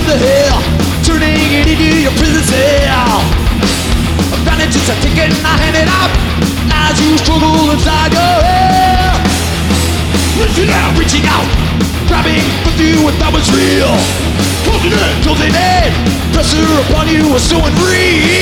the hell, turning it into your prison cell. Bandages are ticking, I hand it out as you struggle inside your head. Reaching out, grabbing for you what that was real. Closing in, pressure upon you was so unreal.